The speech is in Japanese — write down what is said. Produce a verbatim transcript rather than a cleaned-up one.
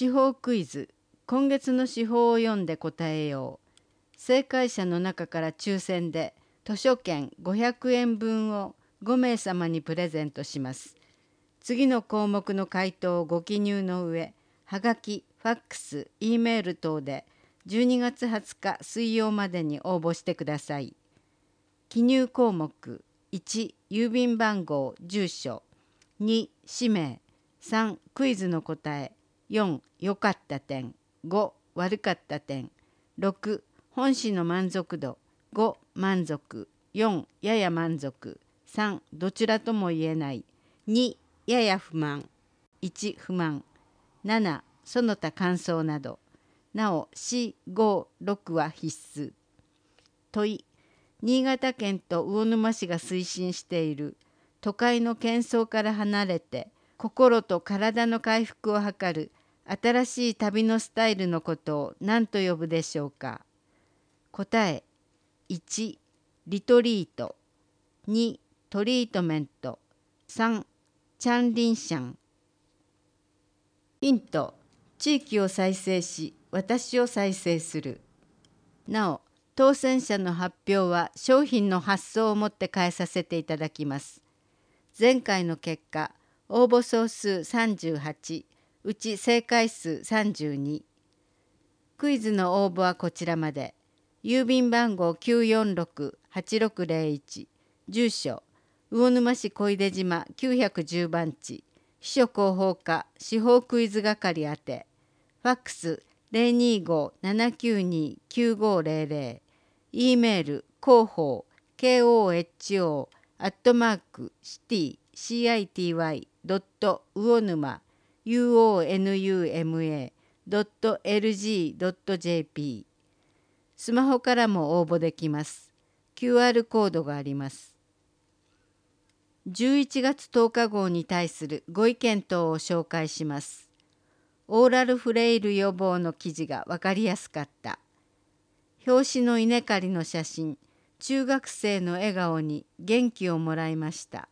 司法クイズ。今月の司法を読んで答えよう。正解者の中から抽選で図書券ごひゃくえんぶんをごめいさまにプレゼントします。次の項目の回答をご記入の上、はがき、ファックス、Eメール等でじゅうにがつはつか水曜までに応募してください。記入項目いち、郵便番号、住所、に、氏名、さん、クイズの答え、よん、良かった点、ご、悪かった点、ろく、本誌の満足度、ご、満足、よん、やや満足、さん、どちらとも言えない、に、やや不満、いち、不満、なな、その他感想など。なお、よん、ご、ろくは必須。問い、新潟県と魚沼市が推進している都会の喧騒から離れて心と体の回復を図る新しい旅のスタイルのことを何と呼ぶでしょうか。答え、いち、リトリート、に、トリートメント、さん、チャンリンシャン。ヒント、地域を再生し私を再生する。なお、当選者の発表は商品の発送をもって返させていただきます。前回の結果、応募総数さんじゅうはち、うち正解数さんじゅうに。クイズの応募はこちらまで。郵便番号 きゅうよんろく はちろくぜろいち、住所、魚沼市小出島きゅうひゃくじゅうばんち、秘書広報課司法クイズ係宛て、ファックス ゼロにーごーななきゅうにーきゅうごゼロゼロ、E メール広報 ケーオーエイチオー アットマークシティ シーアイティーワイ ドット魚沼 ユーオーエヌユーエムエー ドットエルジー ドット ジェーピー。 スマホからも応募できます。 キューアール コードがあります。じゅういちがつとおか号に対するご意見等を紹介します。オーラルフレイル予防の記事が分かりやすかった。表紙の稲刈りの写真、中学生の笑顔に元気をもらいました。